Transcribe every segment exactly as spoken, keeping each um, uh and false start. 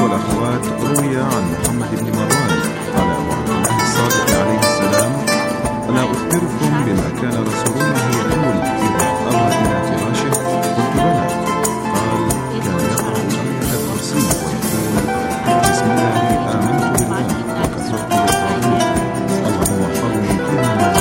والأخوات، روي عن محمد بن مروان قال وعد الله الصادق عليه السلام: ألا أخبركم بما كان رسول الله يقول إذا أوى إلى فراشه؟ قلت بلى. قال: كان يقرأ آية الكرسي ويقول: بسم الله آمنت بالله وكفرت بالطاغوت، اللهم احفظني فيما ما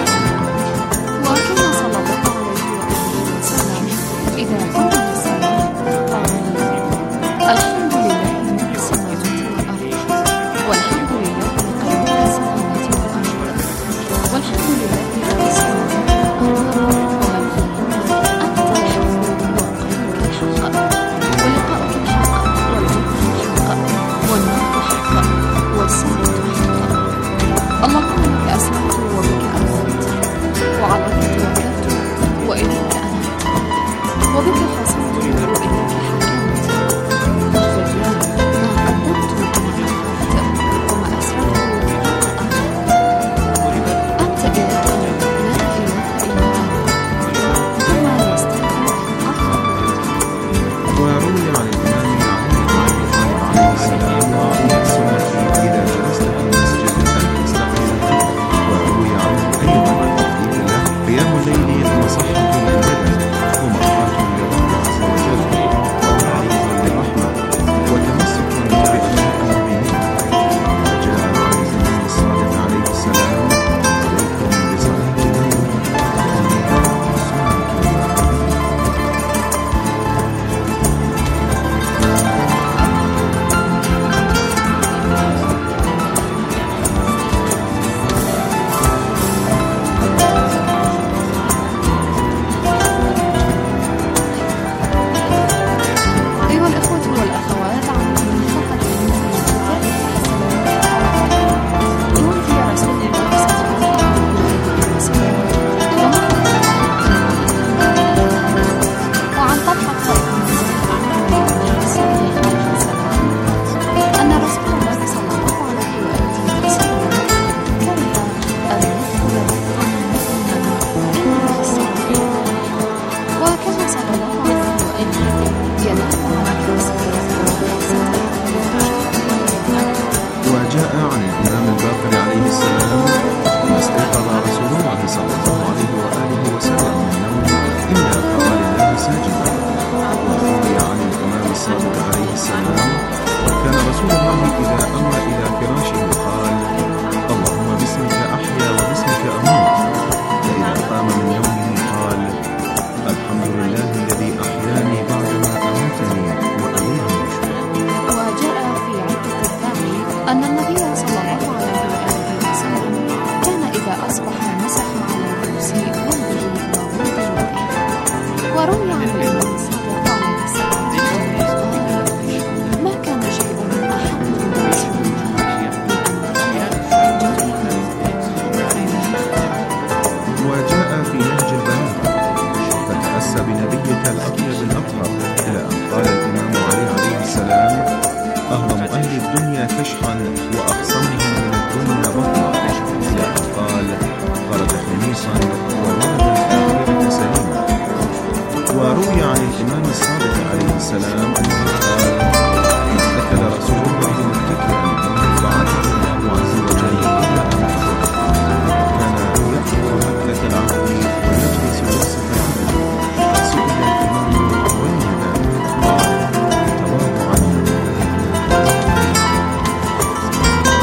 وكان صلى الله عليه وسلم إذا قام الصلاة قال: الحمد لله من السماوات والأرض، والحمد لله قيوم السماوات والأرض، والحمد لله رب السماوات والأرض ومن فيهن، أنت الحق وقولك الحق ولقاؤك الحق والجنة الحق والنار الحق والساعة الحق. اللهم لك أسلمت وبك آمنت وعليك توكلت وإليك أنبت وبك خاصمت وإليك حكمت. اغفر لي ما قدمت وما أخرت وما أسررت وما أعلنت. أنت إلهي لا إله إلا أنت، وما يستطيع آخر. وروي عن الإمام علي عليه السلام من السنة إذا جلست في المسجد أن تستقبل. وروي عنه أيضا عن تحديد له قيام الليل مصحة للبدن ومغفرة لرب عز وجل وتعريض للرحمة وتمسك بأخلاق المؤمنين. وجاء عن الإمام الصادق عليه السلام: عليكم بصلاة الليل وإياكم أيها الأخوة والأخوات، عن منفقة توفي رسول الله صلى الله عليه وسلم وعن طلحة بن زيد عن النبي صلى الله عليه وسلم أن رسول الله صلى الله عليه وآله وسلم كره أن يدخل بطنا إلا في الصلاة، وكان صلى الله عليه وآله ينام على كرسي. وجاء عن الإمام الباقر عليه السلام: ما استيقظ رسول الله صلى الله عليه وآله وسلم من النوم إلا خر لله ساجدا. وروي عن الإمام الصادق عليه السلام: كان رسول الله إذا أوى إلى فراشه قال: اللهم باسمك أحيا وباسمك أموت. فإذا قام من يومه قال: الحمد لله الذي أحياني بعدما أماتني وإليه النشور. وجاء في عدة الثاني أن النبي صلى الله عليه وآله وسلم كان إذا أصبح مسح على رؤوس ولده وولد ولده. وروي عن الإمام الصادق عليه السلام قال: ما كان شيء أحب إلى رسول الله وجاء في نهج البلاغة: فتأسى بنبيك الأطيب الأطهر، إلى أن قال الإمام علي عليه السلام: أهضم أهل الدنيا كشحا وأقصمهم من الدنيا بطنا، إلى أن قال: خرج خميصا وولد الآخرة سليما. وروي عن الإمام الصادق عليه السلام أنه قال: إن أكل رسول الله متكئا فعاته الله عز وجل إلى أن حفظ. كان يأخذ مكة العهد ويجلس وسط العهد. سئل الإمام: ولماذا؟ قال: تواضعا.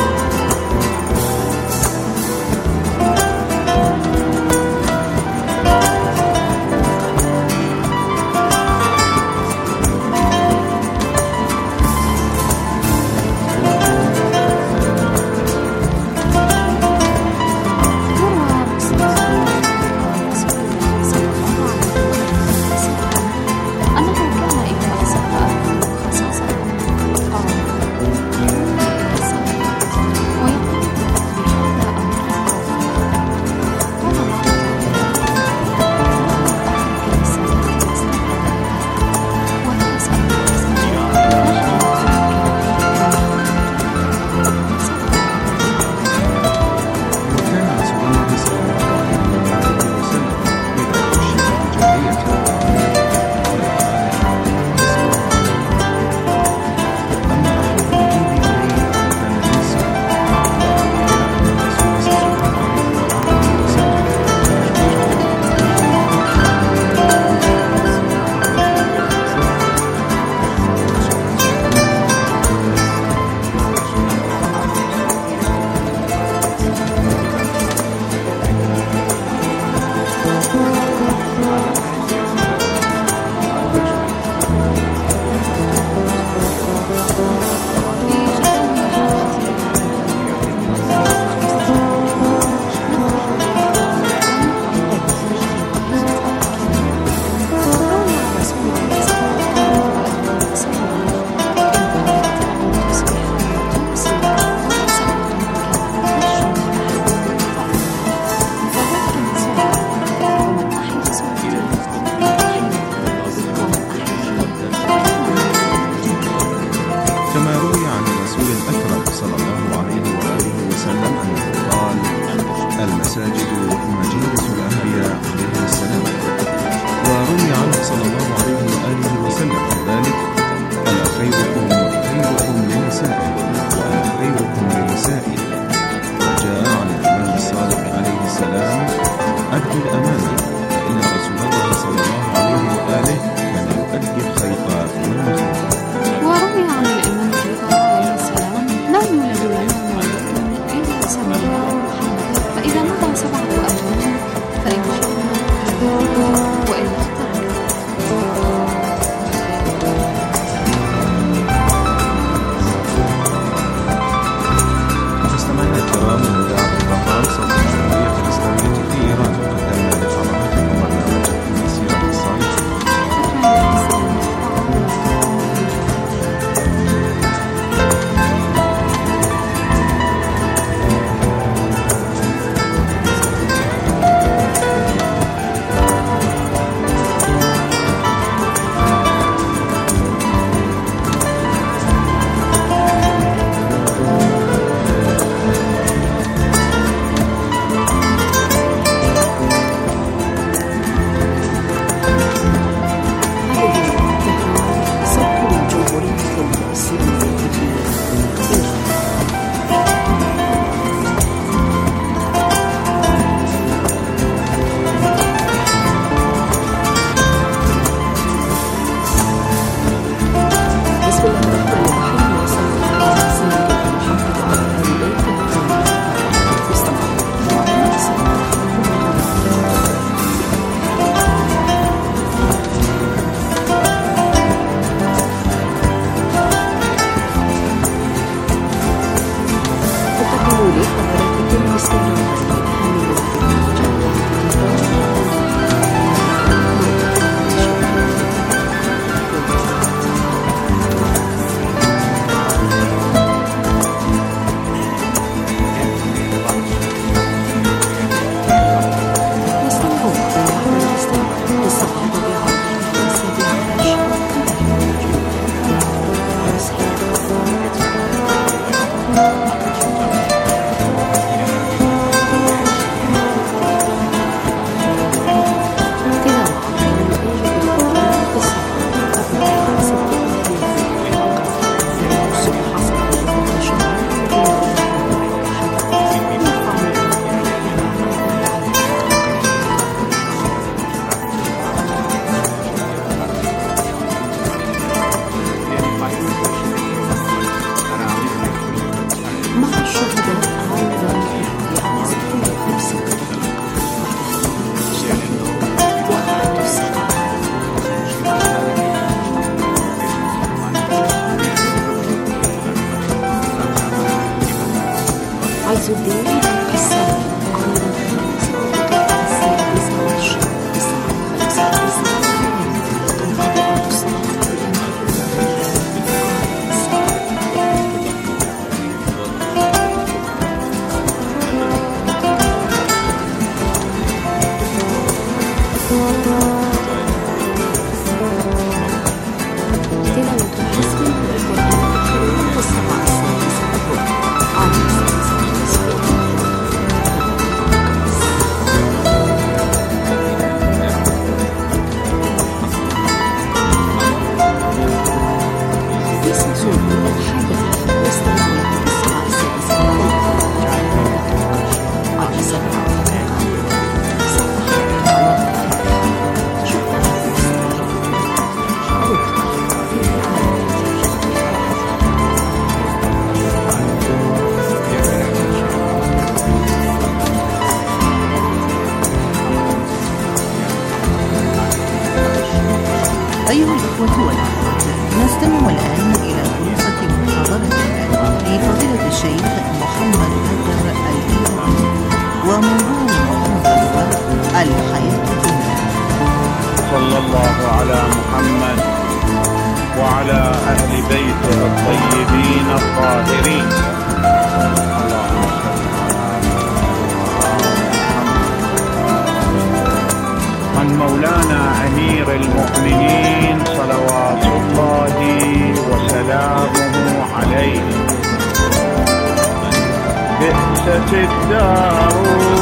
جدي السابع عام الخامس السادس عشر تسعة خمسة وتسعين تنطبق الصلاة تلاوة حزب من القرآن الكريم في الصباح السادسة الظهر عام السادسة في سجون الحادثة واستمعوا في الصباح السادسة الظهر عام سبعة أيها الأخوة والأخوات، نستمع الآن إلى خلاصة محاضرة لفضيلة الشيخ محمد بدر الإيراني، وموضوع المحاضرة الحياة الدنيا. صلى الله على محمد وعلى أهل بيته الطيبين الطاهرين. عن مولانا أمير المؤمنين صلوات الله وسلامه عليه: بئست الدار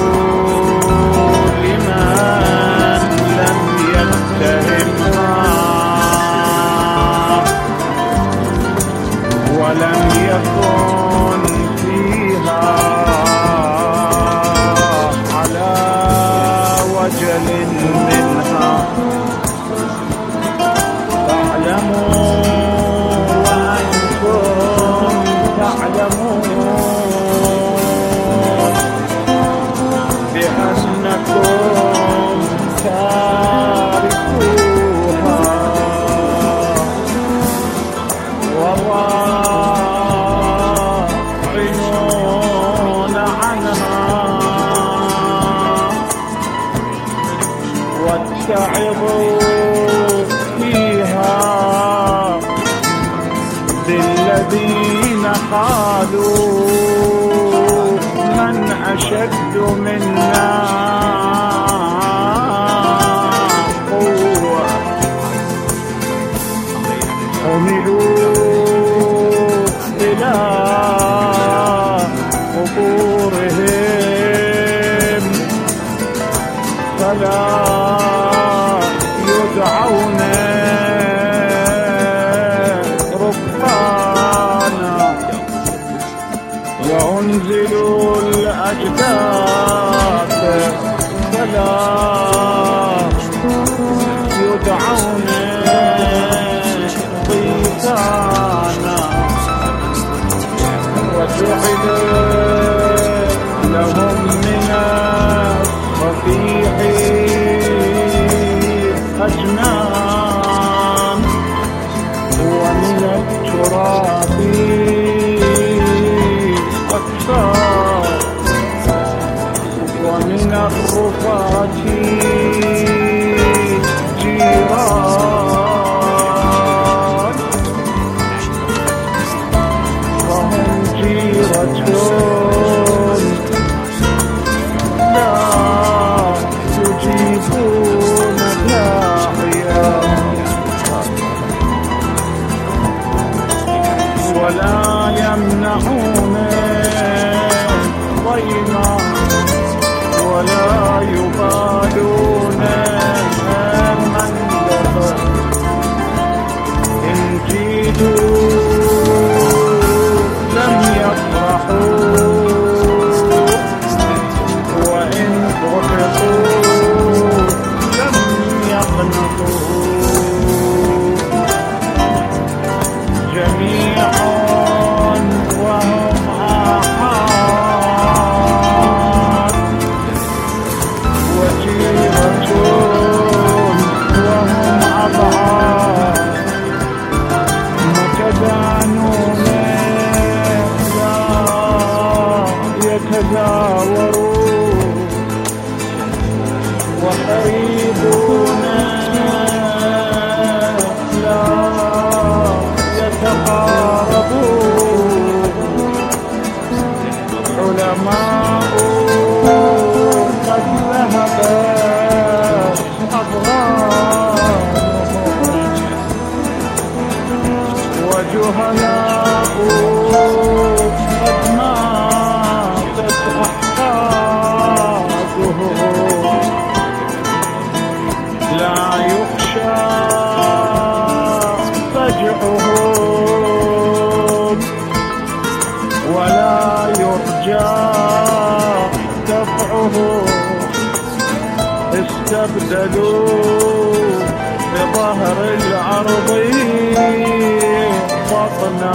لمن لم يتهمها ولم يكن فيها على وجل منها. فاعلموا وأنتم تعلمون بأنكم تاركوها وراعنون عنها. واتعظوا فيها بالذين قالوا من أشد منا قوة. حملوا إلى قبورهم فلا يدعون ركبانا، وأنزلوا الأجداث فلا يدعون ضيفانا. وجعل لهم من الرفيع أجنان، ومن التراب أكثر، ومن الرفات جيران، وهم جيرة لا يجيبون داعيا ولا يمنعون ضيما ولا يبالون من دخل. إن جيدوا لم يفرحوا، وإن غفقوا لم يقنطوا. جميع وهم آحاد، وجيرة وهم أبعاد، متداخلون يتزاوروا وقريبون لا يتقاربون علماء قد ذهبت أضغانهم وجهلاء قد ماتت أحفادهم لا يخشى فجعهم ولا يرجى دفعهم استبدلوا بظهر الأرض بطنا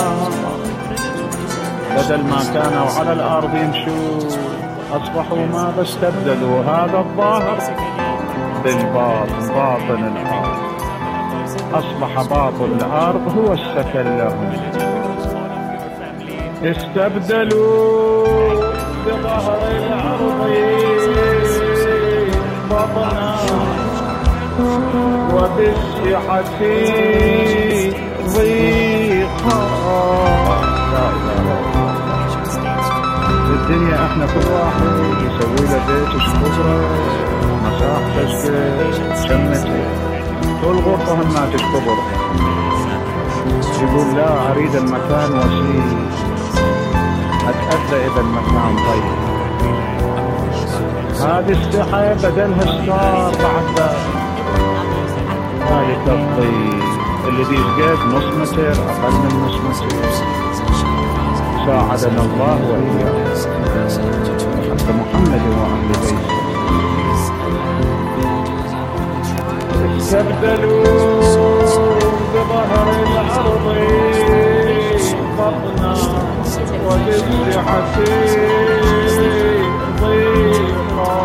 بدل ما كانوا على الأرض يمشوا أصبحوا ماذا استبدلوا هذا الظاهر بالباطن باطن الأرض أصبح باطن الأرض هو السكن لهم استبدلوا بظهر الأرض بطنا وبالسعة ضيقا الدنيا احنا كل واحد يسوي له بيت شكبره مساحته شمته كل غرفة ما تشكبر يقول لا اريد المكان وسيع اتأذى اذا المكان ضيق هذه الساحة بدلها ستار بعد ذلك ذلك الضيق الذي يسقط نص متر اقل من نص متر ساعدنا الله وإياه حتى محمد وأهل بيته استبدلوا بظهر الأرض بطنا وبالسعة ضيقا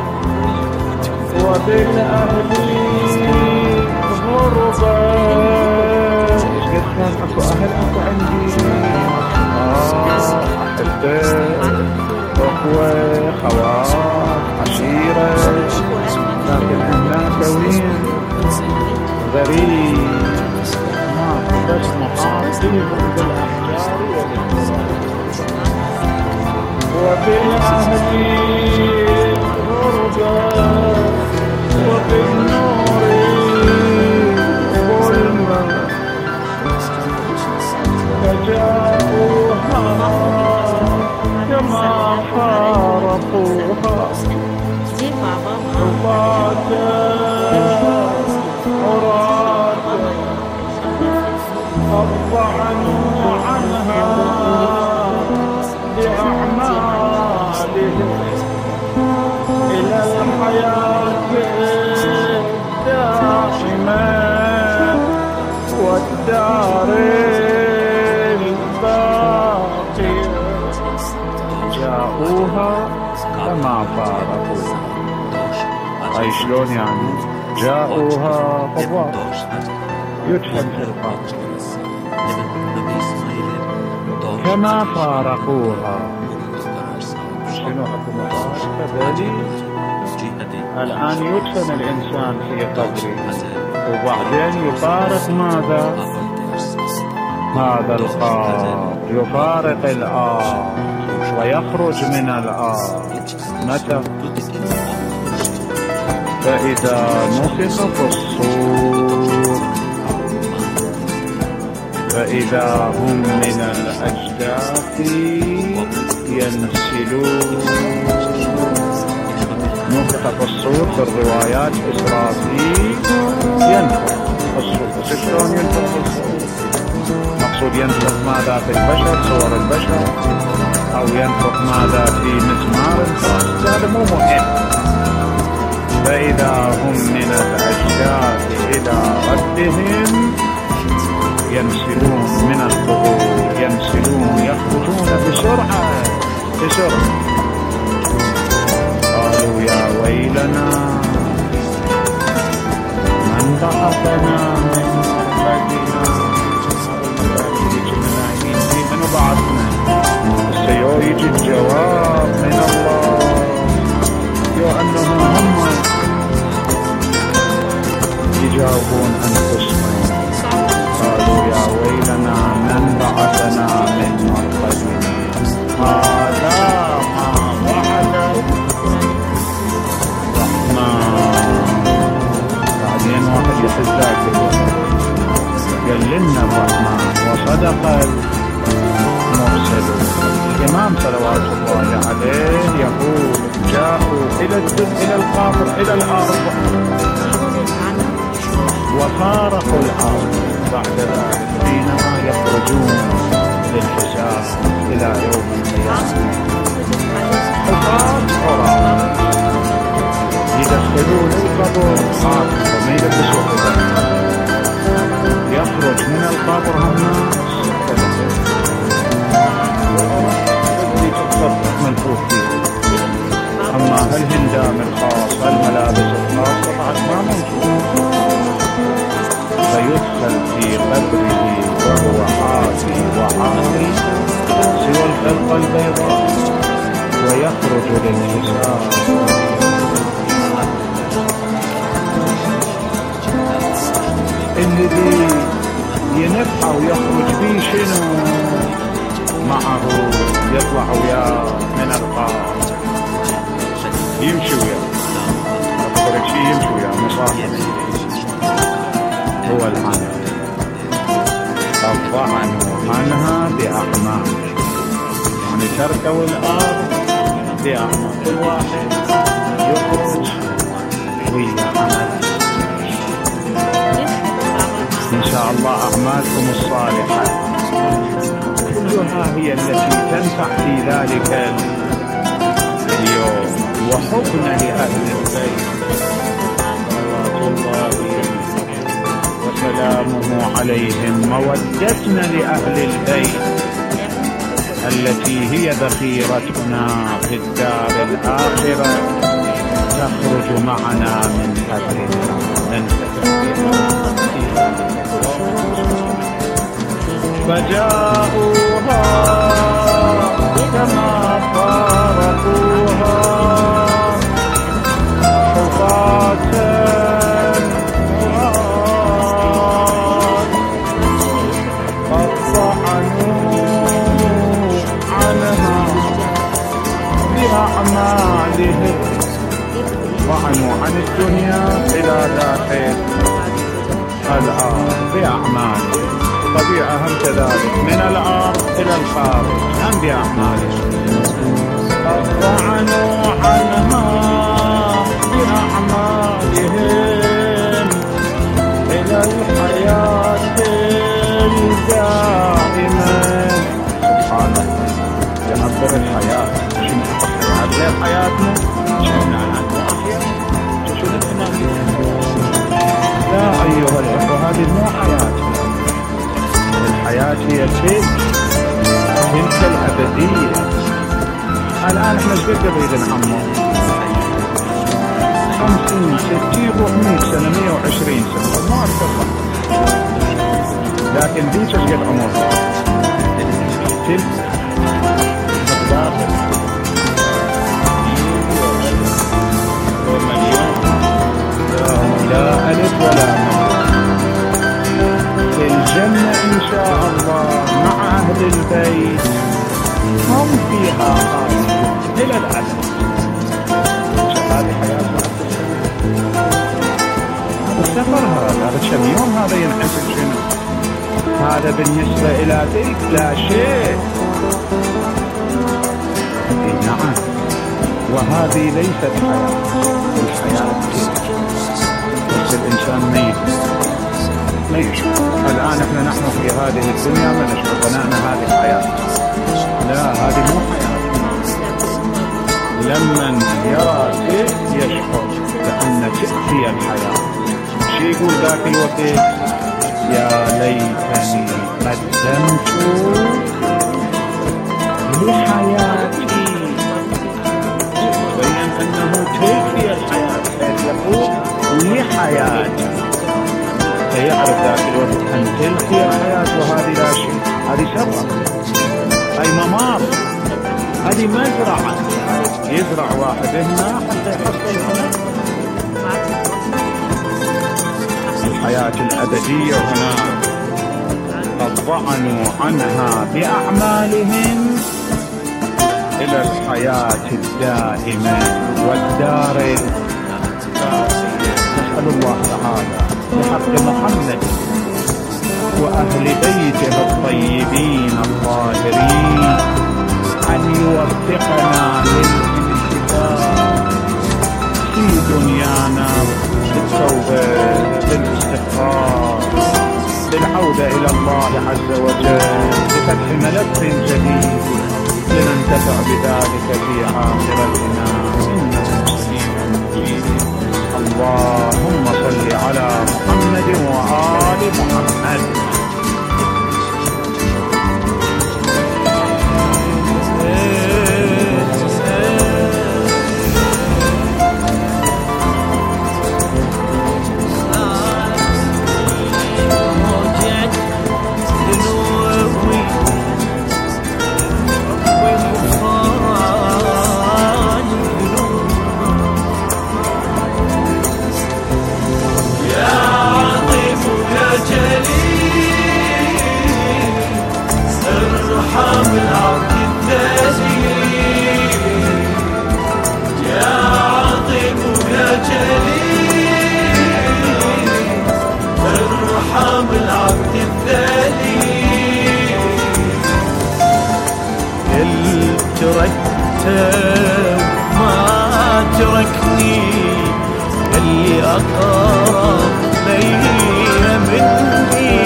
وبالأهل غربا قد كان أكو أهل أكو عندي أحبة أخوة خوات عشيرة لكن احنا كوين غريب ما بس محاطين بالأحجار وبالأهل غربة وبالنور ظلمة فجاءوها كما فارقوها رفاتا عراتا أضعنوا عنها بأعمالهم إلى الحياة الدائمة والدار الباقية جاءوها كما فارقوها أي شلون يعني جاءوها قبار يدفن في القبر كما فارقوها شنو حكم مفارقة ذلك الآن يدفن الإنسان في قبره وبعدين يفارق ماذا هذا القبر يفارق الآب ويخرج من الآب متى فإذا نفخ في الصور فإذا هم من الأجداث ينسلون نفخ في الصور في الروايات إسرافيل ينفخ الصور شلون ينفخ الصور مقصود ينفخ ماذا في البشر صور البشر أو ينفخ ماذا في مزمار الفاس هذا مو مهم فإذا هم من الأجداث إلى ربهم ينسلون من القبور ينسلون يخرجون بسرعة بسرعة قالوا يا ويلنا من بعثنا من مرقدنا من بعثنا السيو يجي الجواب من إلى الأرض وفارقوا الأرض بعد ذلك حينما يخرجون للحساب إلى يوم القيامة. حفاظ عراة يدخلون القبر خاف وما يلبسوا حذاء، يخرج من القبر الناس اللي تتصدق ملفوف فيه. أما هالهندام الخاص الملابس الخاصة بعد ما موجود، فيدخل في قبره وهو حافي وعاري سوى الخلق البيضاء ويخرج للحساب. اللي بي ينفع ويخرج بيه شنو معه؟ يطلع وياه من القاع يمشي وياه، أكثر شيء يمشي وياه مصاحب هو العنى. الطعنوا عنها بأعمال، يعني تركوا الأرض بأعمال. كل واحد يخرج ويا عمل. إن شاء الله أعمالكم الصالحة كلها هي التي تنفع في ذلك اليوم. وحبنا لأهل البيت صلوات الله وسلامه عليهم، مودتنا لأهل البيت التي هي ذخيرتنا في الدار الآخرة تخرج معنا من قبرنا ننتفع. فجاءوها كما فارقوها حفاة قد طعنوا عنها بأعمالهم، طعنوا عن الدنيا إلى داخل الأرض بأعمالهم. طبيعة هم كذلك من الأرض إلى الخارج هم بأعمالهم. طعنوا عنها بأعمالهم إلى الحياة الدائمة. سبحان الله يعبر الحياة. شنو الحياة غير حياتنا؟ شنو عنها أحياء؟ شو لا أيها الأخوة، هذه مو حياتنا. الحياة هي تلك تلك الأبدية. الآن احنا ايش قد نريد نعمر؟ خمسين ستين مئة سنة مئة وعشرين سنة ما أكثر، لكن ذيك ايش قد عمر؟ تلك مقدار ومليون لا ألف ولا مليون. في الجنة إن شاء الله مع أهل البيت هم فيها خالدون إلى الأبد. هذه حياتنا. السفر هذا هذا كم يوم هذا ينحسب شنو؟ هذا بالنسبة إلى ذيك لا شيء. نعم، وهذه ليست حياة. الحياة بس الإنسان ميت ما يشعر. الآن احنا نحن في هذه الدنيا ما نشعر بنانا هذه الحياة. لا، هذه مو حياة. لمن يرى تلك يشعر بأن تلك هي الحياة. شي يقول ذاك الوقت؟ يا ليتني قدمت لحياتي. بين أنه تلك هي الحياة، يقول لحياتي، فيعرف ذاك الوقت أن تلك هي الحياة وهذه لا شيء. هذه سبعة، هذه ممار، هذه مزرعة يزرع واحد هنا حتى يحصل هنا. الحياة الأبدية هنا قد طعنوا عنها بأعمالهم إلى الحياة الدائمة والدار الباقية. نسأل الله تعالى بحق محمد وأهل بيته الطيبين الطاهرين أن يوفقنا للانتفاع في دنيانا عودة إلى الله عز وجل بفتح ملف جديد لننتفع بذلك في آخرتنا إنه سميع مجيب. اللهم صل على محمد وآل محمد. تركته ما تركني اللي أقرب لي مني.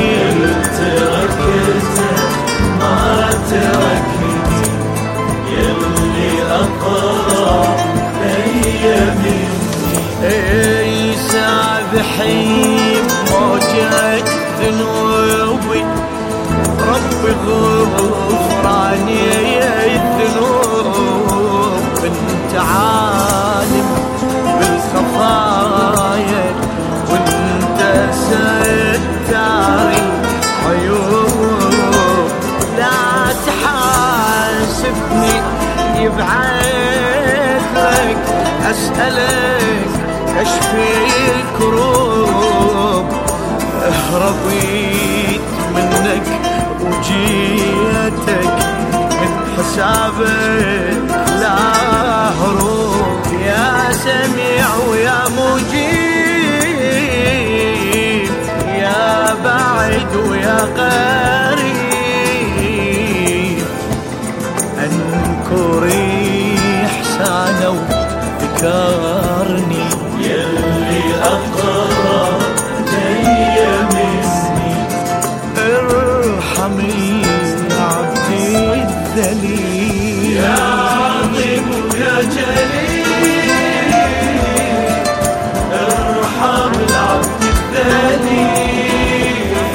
تركته ما تركني اللي أقرب لي مني. اي سابحي موجة ذنوبي ربي غفراني الذنوب كنت عالم بالخفايا وانت ستار العيوب. لا تحاسبني يبعث لك أسألك أشفي الكروب. رضيت منك وجيتك من حسابك لا هروب. يا سميع ويا مجيب يا بعيد ويا قريب. انكري احسانه وذكرني يلي اقرب لي مني. ارحمي عبدي الذليل يا عظيم يا جليل. ارحم العبد الذليل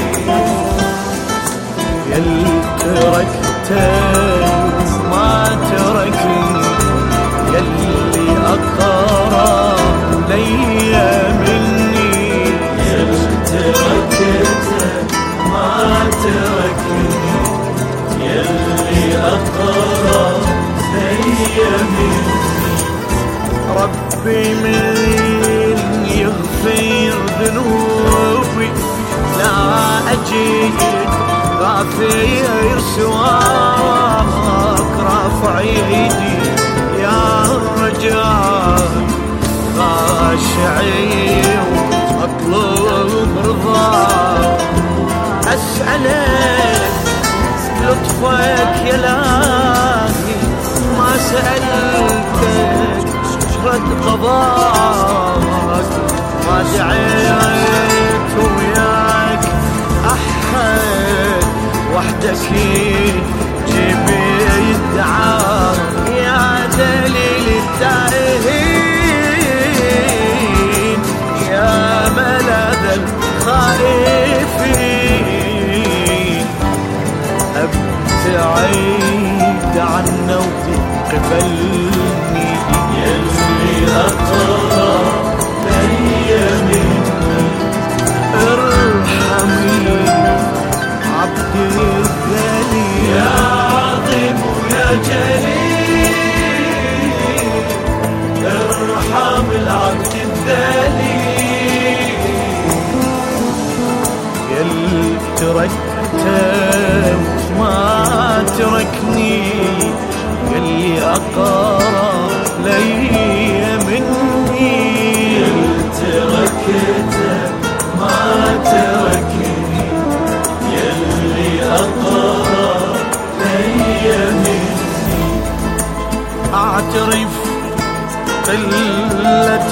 يلي تركته ما تركني يلي أقرب لي مني. يلي تركته ما تركني يلي أقرب لي مني. ربي من يغفر ذنوبي لا أجيد غافير سواك. رافع يدي يا رجال خاشعي واطلب رضاك. أسألك لطفك يا لاهي ما سألتك شرد قضاك. ما دعيت وياك أحد وحدك جيبي يدعاك. يا دليل التائهين يا ملاذ الخائفين. ابتعد عنا وقبلني يلي أقرب لي مني. ارحمي عبدي الذليل يا عظيم يا جليل. ارحم العبد الذليل يلي تركته ما تركني يلي أقرب لي مني. يلي تركته ما تركني يلي أقرب لي مني. أعترف قلة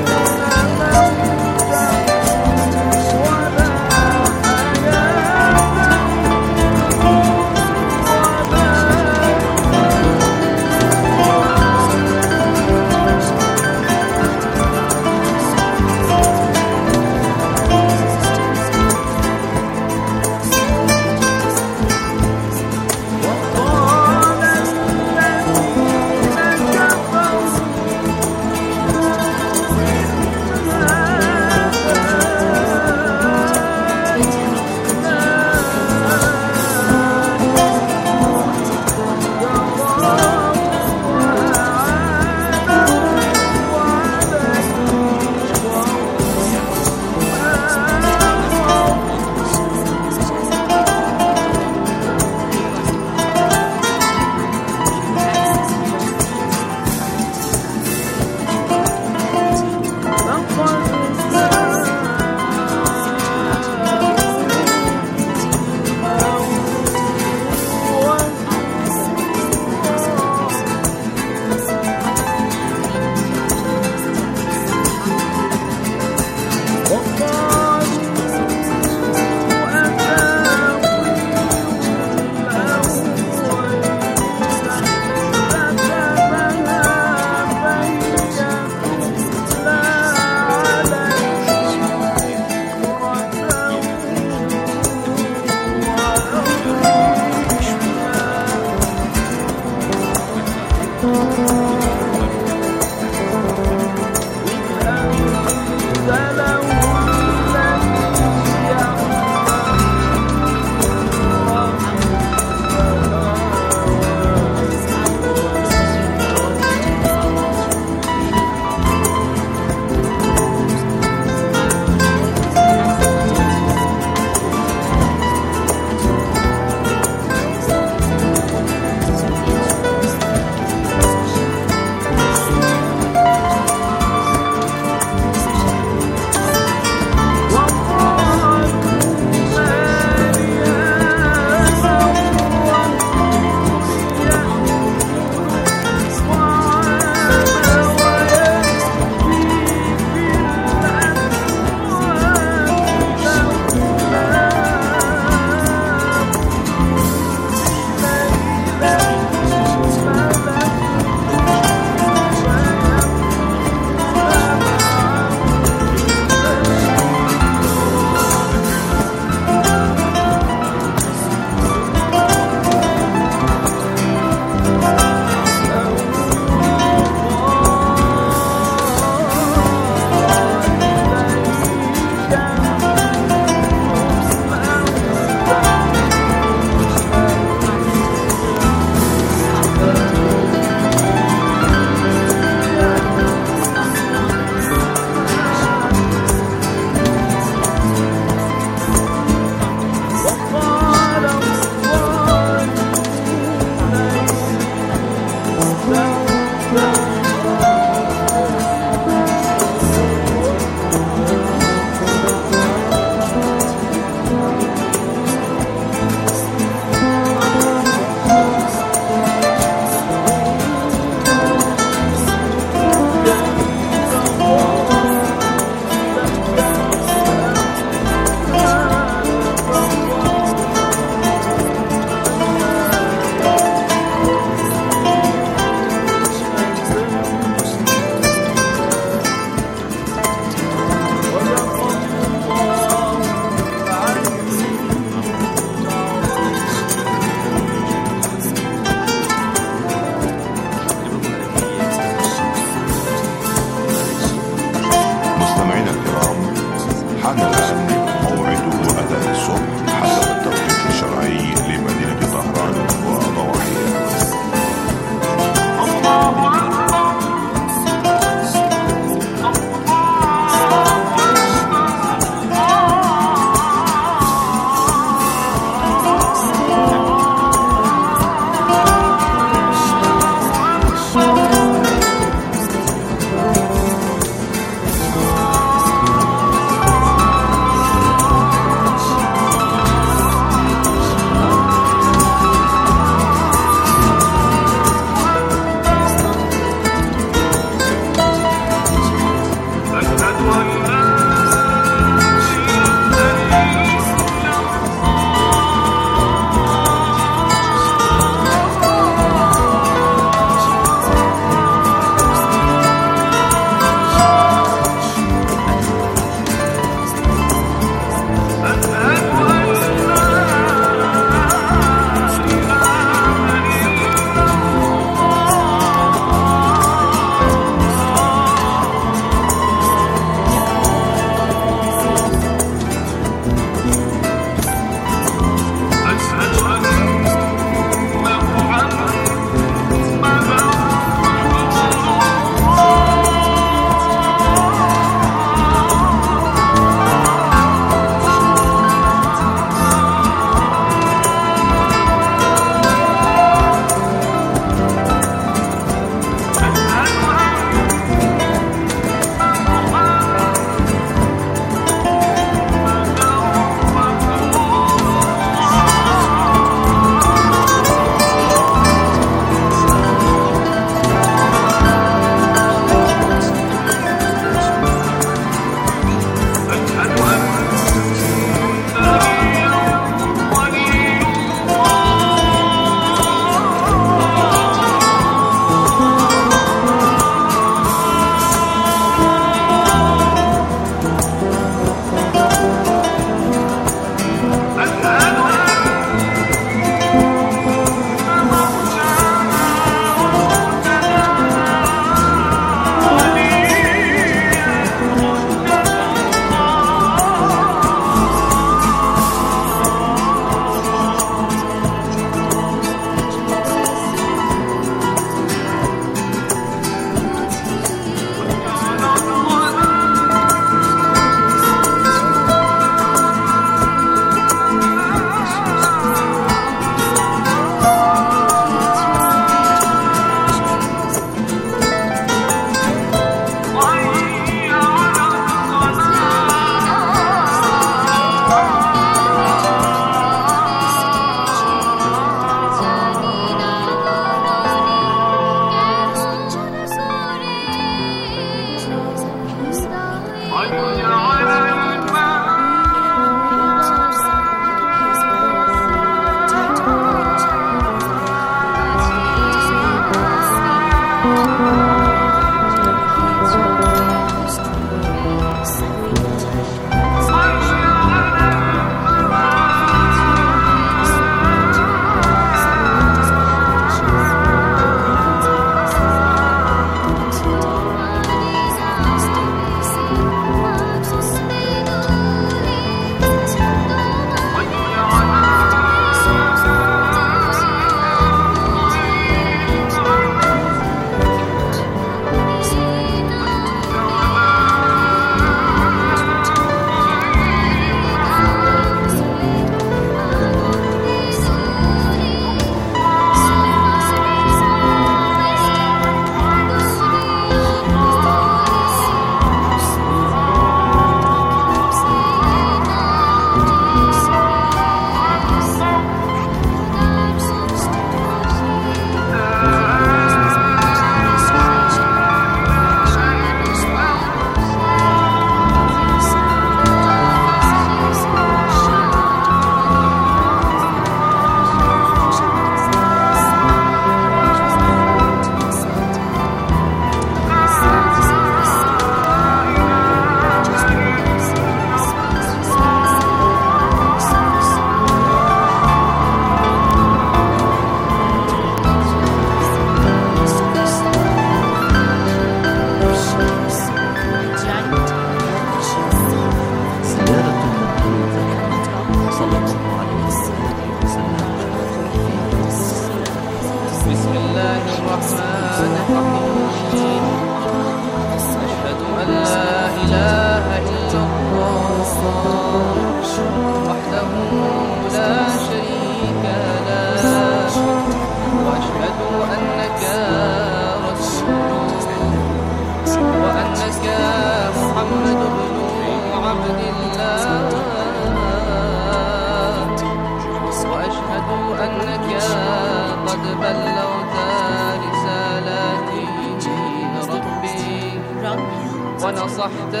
ونصحت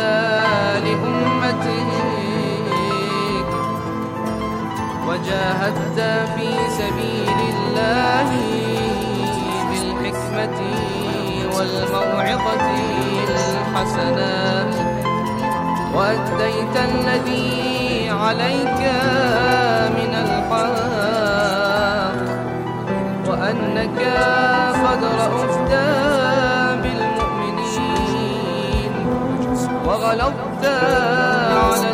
لأمتك وجاهدت في سبيل الله بالحكمة والموعظة الحسنة وأديت الذي عليك من الحق وأنك قد رأفت بالمؤمنين وغلظت على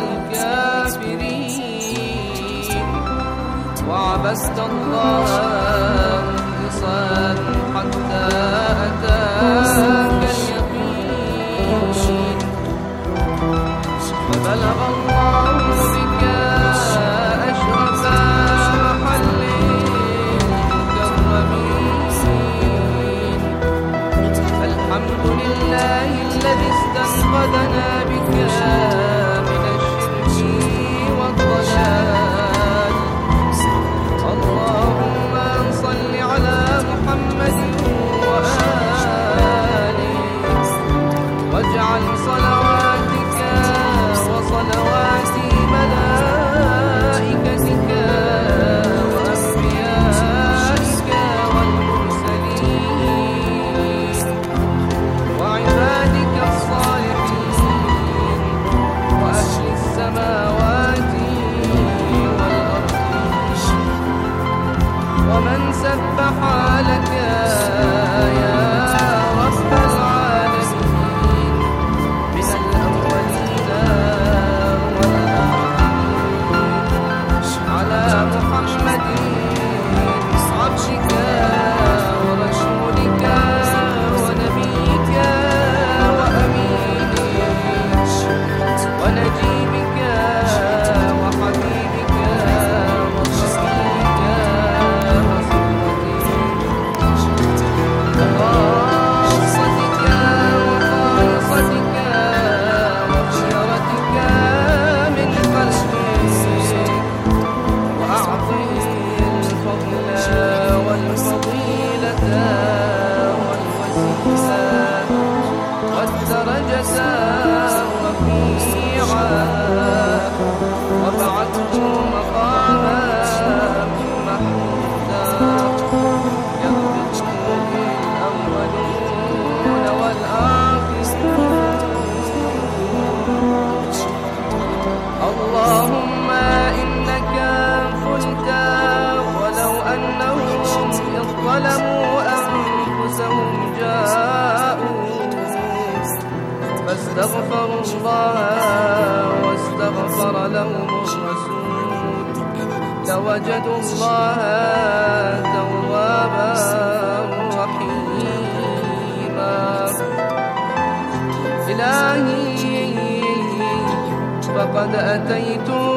الكافرين وعبدت الله مخلصا حتى أتاك اليقين فبلغ الله بك أشرف محل المكرمين الحمد لله الذي استنقذنا بك من الشرك والضلال اللهم صل على محمد وآله واجعل صلواتك وصلوات ملائكتك وأنبيائك والمرسلين وعبادك الصالحين اللهم إنك قلت ولو أنهم إذ ظلموا أنفسهم جاءوا فاستغفروا الله واستغفر لهم الرسول لوجدوا الله توابا رحيما. إلهي فقد أتيت